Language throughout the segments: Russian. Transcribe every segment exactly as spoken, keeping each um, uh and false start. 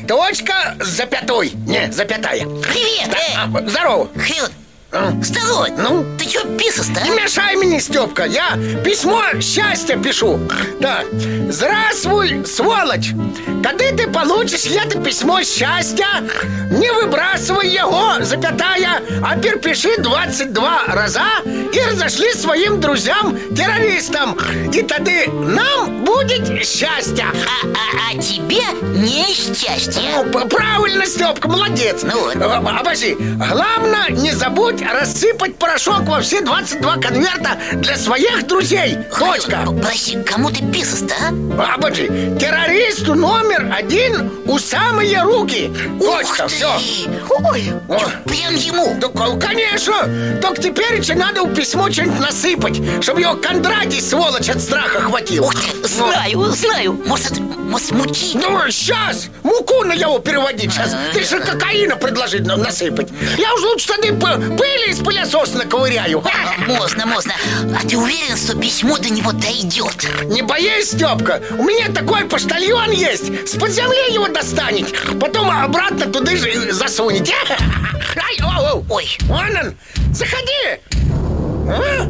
точка с запятой. Не, запятая. Привет, да, эй! Здорово. Хрен, а? здорово. Ну? Ты чё писас-то, а? Не мешай мне, Стёпка. Я письмо счастья пишу. Да. Здравствуй, сволочь. Когда ты получишь это письмо счастья, не выбрасывай его, запятая, а перепиши двадцать два раза и разошли своим друзьям-террористам. И тогда нам будет счастье. А, а, а тебе несчастье. Ну, правильно, Стёпка, молодец. Ну вот. Обожди, главное, не забудь рассыпать порошок во все двадцать два конверта для своих друзей. Точка. Прости, кому ты писас-то, а? Обожди, террористу номер один у самые руки. Точка, все. Ой, чё, прям ему? Да, конечно. Только теперь еще надо в письмо что-нибудь насыпать, чтобы его Кондратий, сволочь, от страха хватил. Ух ты, знаю, знаю. Может, может, муки? Ну, сейчас муку на его переводить сейчас. Ты же кокаина предложить нам насыпать. Я уж лучше тогда пыли из пылесоса наковыряю. Можно, можно. А ты уверен, что письмо до него дойдет? Не боись, Стёпка. У меня такой поштальон есть. С-под земли его достанет. Потом обратно туда же засунет. Ай, о, о. Ой. Вон он. Заходи. А?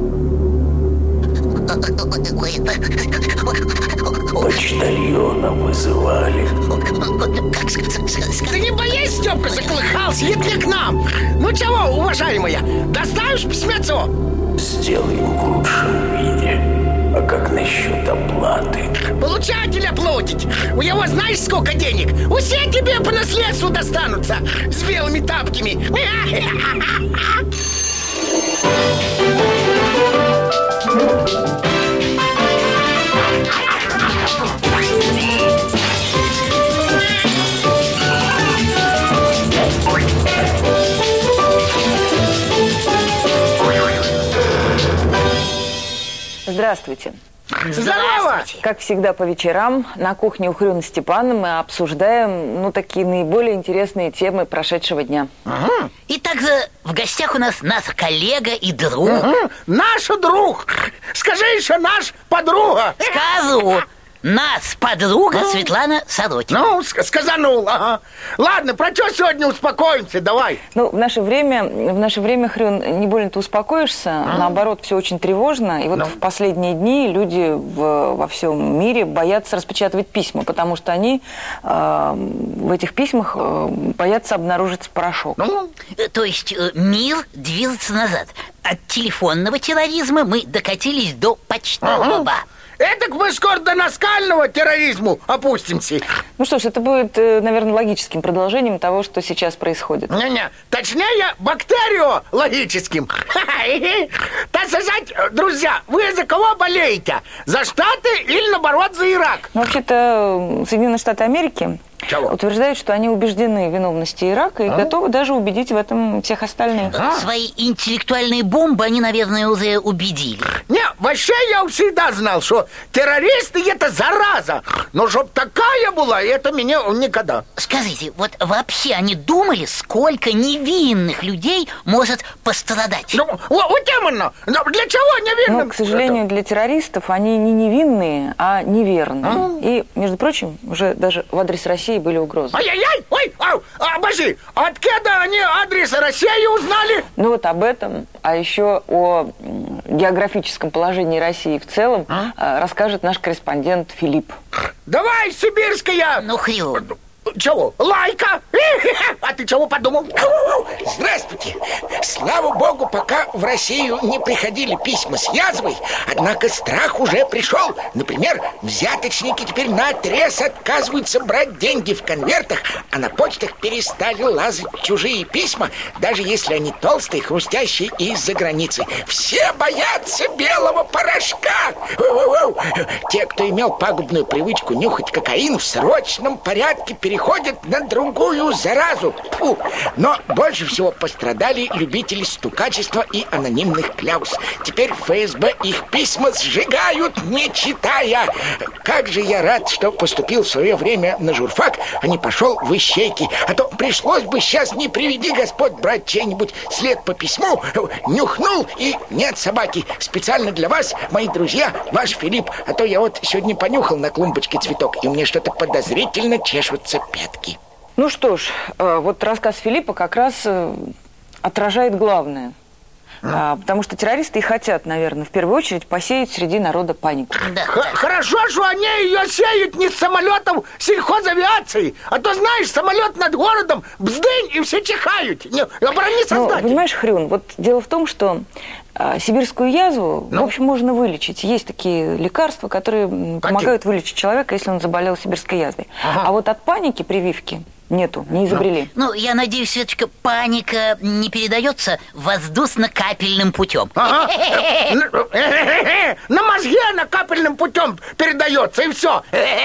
Почтальона вызывали. Как сказать? Ты не боись, Стёпка, заколыхался. Это не к нам. Ну чего, уважаемая, доставишь письмецо? Сделаем в лучшем виде. А как насчет оплаты? Получатель оплатить. У него знаешь сколько денег? Все тебе по наследству достанутся с белыми тапками. Здравствуйте. Здорово! Как всегда по вечерам на кухне у Хрюна Степана мы обсуждаем, ну, такие наиболее интересные темы прошедшего дня. Ага. И также в гостях у нас наш коллега и друг. Ага. Наш друг. Скажи еще наш подруга. Скажу. Нас подруга а? Светлана Сорокина. Ну, сказанул, ага. Ладно, про что сегодня успокоимся, давай. Ну, в наше время, в наше время, Хрюн, не больно-то успокоишься. А? Наоборот, все очень тревожно. И вот ну. в последние дни люди в, во всем мире боятся распечатывать письма, потому что они э, в этих письмах э, боятся обнаружить порошок. Ну? То есть э, мир движется назад. От телефонного терроризма мы докатились до почтового. Ага. Этак мы скоро до наскального терроризму опустимся. Ну что ж, это будет, наверное, логическим продолжением того, что сейчас происходит. Не-не, точнее, бактериологическим. Так сказать, друзья, вы за кого болеете? За Штаты или, наоборот, за Ирак? Ну, вообще-то, Соединенные Штаты Америки Чего? утверждают, что они убеждены в виновности Ирака и а? готовы даже убедить в этом всех остальных. А? Свои интеллектуальные бомбы они, наверное, уже убедили. Не, вообще я всегда знал, что террористы – это зараза. Но чтоб такая была, это меня никогда. Скажите, вот вообще они думали, сколько невинных людей может пострадать? Ну, вот именно. Но для чего невинных? Ну, к сожалению, для террористов они не невинные, а неверные. А? И, между прочим, уже даже в адрес России были угрозы. Ай-яй-яй! Ой, ау, обожди, откуда они адрес России узнали? Ну вот об этом, а еще о географическом положении России в целом а? расскажет наш корреспондент Филипп. Давай, сибирская! Ну, Хрюн. Чего? Лайка? А ты чего подумал? Здравствуйте. Слава богу, пока в Россию не приходили письма с язвой. Однако страх уже пришел. Например, взяточники теперь наотрез отказываются брать деньги в конвертах, а на почтах перестали лазать чужие письма, даже если они толстые, хрустящие и из-за границы. Все боятся белого порошка. Те, кто имел пагубную привычку нюхать кокаин, в срочном порядке переходят Ходят на другую заразу. Фу. Но больше всего пострадали любители стукачества и анонимных кляуз. Теперь в ФСБ их письма сжигают, не читая. Как же я рад, что поступил в свое время на журфак, а не пошел в ищейки. А то пришлось бы сейчас, не приведи Господь, брать чей-нибудь след по письму. Нюхнул и нет собаки. Специально для вас, мои друзья, ваш Филипп. А то я вот сегодня понюхал на клумбочке цветок, и мне что-то подозрительно чешутся пятки. Ну что ж, вот рассказ Филиппа как раз отражает главное. А, потому что террористы и хотят, наверное, в первую очередь посеять среди народа панику. Да. Х- Хорошо, что они ее сеют не с самолетов сельхозавиации, а то, знаешь, самолет над городом, бздынь, и все чихают. Не, оборони Ну, создатель. понимаешь, Хрюн, вот дело в том, что а, сибирскую язву, Ну? в общем, можно вылечить. Есть такие лекарства, которые м, помогают вылечить человека, если он заболел сибирской язвой. Ага. А вот от паники прививки нету, не изобрели. Ну, я надеюсь, Светочка, паника не передается воздушно-капельным путем. Ага. На мозге она капельным путем передается, и все.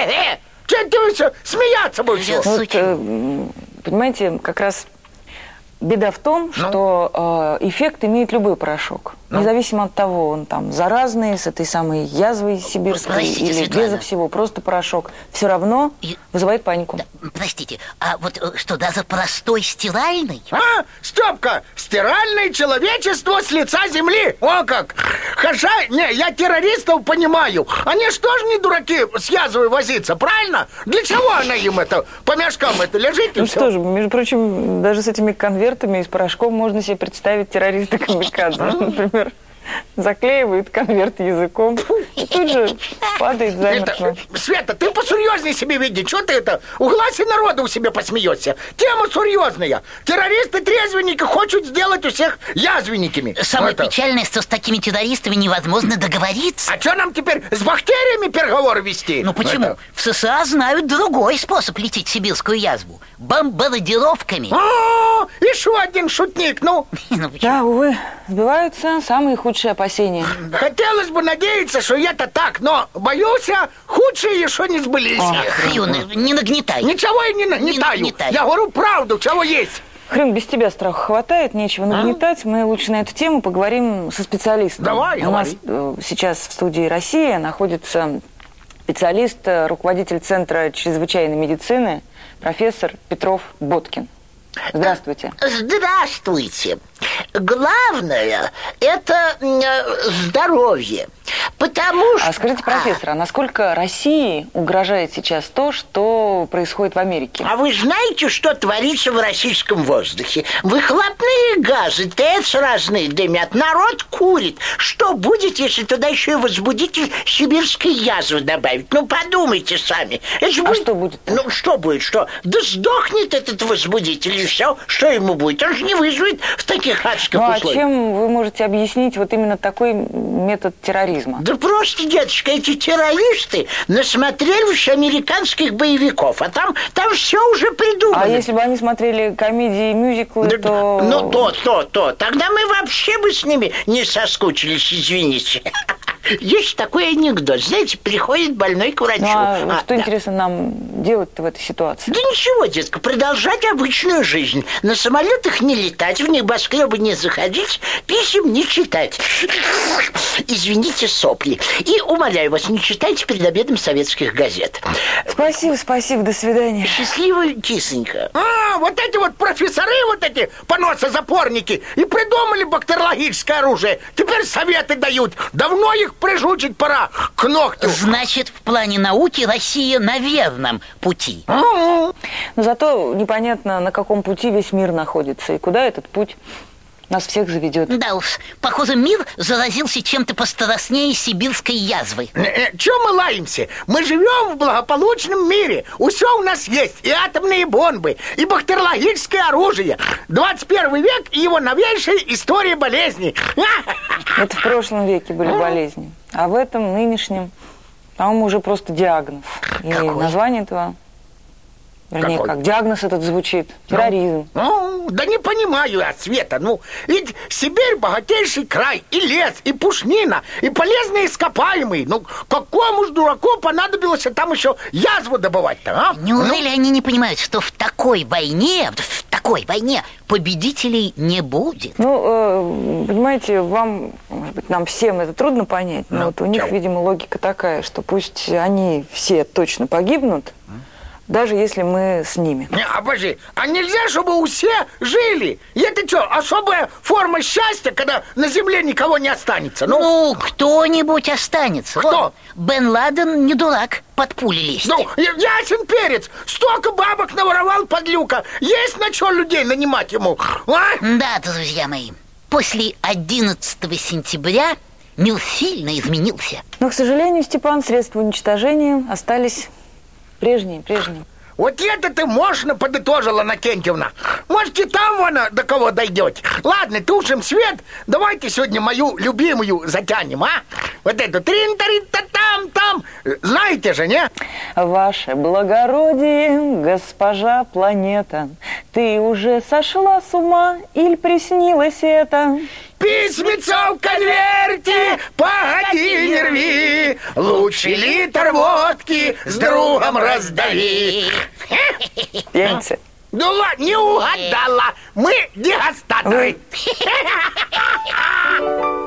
Че ты все смеяться будешь? Я Ну, вот, шучу. э, понимаете, как раз беда в том, что э, эффект имеет любой порошок. Независимо от того, он там заразный, с этой самой язвой сибирской, Простите, или Светлана. безо всего, просто порошок. Все равно И- вызывает панику. Да, простите, а вот э, что, даже простой стиральный? А, Степка, стиральное человечество с лица земли. О как! Хаша, не, я террористов понимаю. Они что ж не дураки с язвой возиться, правильно? Для чего она им это, по мешкам это лежит и Ну все? что же, между прочим, даже с этими конвертами и с порошком можно себе представить террориста камикадзе. Например, заклеивает конверт языком и тут же падает замертво. Это, Света, ты посерьезнее себе веди. Что ты это? У гласи народа у себя посмеешься. Тема серьезная. Террористы-трезвенники хотят сделать у всех язвенниками. Самое Это. печальное, что с такими террористами невозможно договориться. А что нам теперь с бактериями переговоры вести? Ну почему? Это. В США знают другой способ лечить сибирскую язву. Бомбардировками. О, еще один шутник, ну. Ну почему? Да, увы, сбиваются самые худшие опасения. Хотелось бы надеяться, что это так, но боюсь, худшие еще не сбылись. Хрюн, не нагнетай. Ничего я не нагнетаю. нагнетай. Я говорю правду, чего есть. Хрюн, без тебя страха хватает, нечего нагнетать. Мы лучше на эту тему поговорим со специалистом. Давай, У говори. нас э, сейчас в студии «Россия» находится специалист, э, руководитель Центра чрезвычайной медицины, профессор Петров Боткин. Здравствуйте. Здравствуйте. Главное – это э, здоровье. Потому что... А скажите, профессор, а насколько России угрожает сейчас то, что происходит в Америке? А вы знаете, что творится в российском воздухе? Выхлопные газы, ТЭЦ разные дымят, народ курит. Что будет, если туда еще и возбудитель сибирской язвы добавить? Ну, подумайте сами. Это же А что будет-то? Ну, что будет, что? Да сдохнет этот возбудитель, и все. Что ему будет? Он же не выживет в таких адских Ну, а условиях. чем вы можете объяснить вот именно такой метод терроризма? Да просто, дедушка, эти террористы насмотрелись американских боевиков, а там, там все уже придумано. А если бы они смотрели комедии и мюзиклы, Да, то... Ну, то, то, то. Тогда мы вообще бы с ними не соскучились, извините. Есть такой анекдот. Знаете, приходит больной к врачу. Ну, а А, что да. интересно нам делать-то в этой ситуации? Да ничего, детка, продолжать обычную жизнь. На самолетах не летать, в небоскребы не заходить, писем не читать. Извините, сопли. И умоляю вас, не читайте перед обедом советских газет. Спасибо, спасибо, до свидания. Счастливо, кисонька. А, вот эти вот профессоры, вот эти поносозапорники, и придумали бактериологическое оружие. Теперь советы дают. Давно их прижучить пора к ногтю. Значит, в плане науки Россия на верном пути. М-м. Но зато непонятно, на каком пути весь мир находится и куда этот путь нас всех заведет. Да уж, похоже, мир заразился чем-то пострастнее сибирской язвы. Э, э, Чё мы лаемся? Мы живем в благополучном мире. Все у нас есть. И атомные бомбы, и бактериологическое оружие. двадцать первый век и его новейшая история болезней. Это в прошлом веке были болезни. А в этом нынешнем, по-моему, уже просто диагноз. И Какой? название этого... Вернее, Какой? как диагноз этот звучит. Терроризм. Ну, да не понимаю я, Света. Ну, ведь Сибирь богатейший край. И лес, и пушнина, и полезные ископаемые. Ну, какому ж дураку понадобилось там еще язву добывать-то, а? Неужели они не понимают, что в такой войне, в такой войне победителей не будет? Ну, э, понимаете, вам, может быть, нам всем это трудно понять, но Ну, вот у них, чё? видимо, логика такая, что пусть они все точно погибнут, даже если мы с ними. Не, а подожди, а нельзя, чтобы все жили? И это что, особая форма счастья, когда на земле никого не останется? Ну, Ну, кто-нибудь останется. Кто? Вот, Бен Ладен не дурак под пули лезть. ну, я- ясен перец. Столько бабок наворовал подлюка. Есть на что людей нанимать ему? А? Да, друзья мои, после одиннадцатого сентября мир сильно изменился. Но, к сожалению, Степан, средства уничтожения остались прежние, прежние. Вот это-то можно подытожила Накентьевна. Можете там вон до кого дойдете. Ладно, тушим свет. Давайте сегодня мою любимую затянем, а? Вот эту трин-тарин-та-там-там. Знаете же, не? Ваше благородие, госпожа планета, ты уже сошла с ума или приснилось это? Письмецо в конверте, погоди, не рви. Лучший литр водки с другом раздави. Пьяницы. Ну ладно, не угадала. Мы дегустаторы.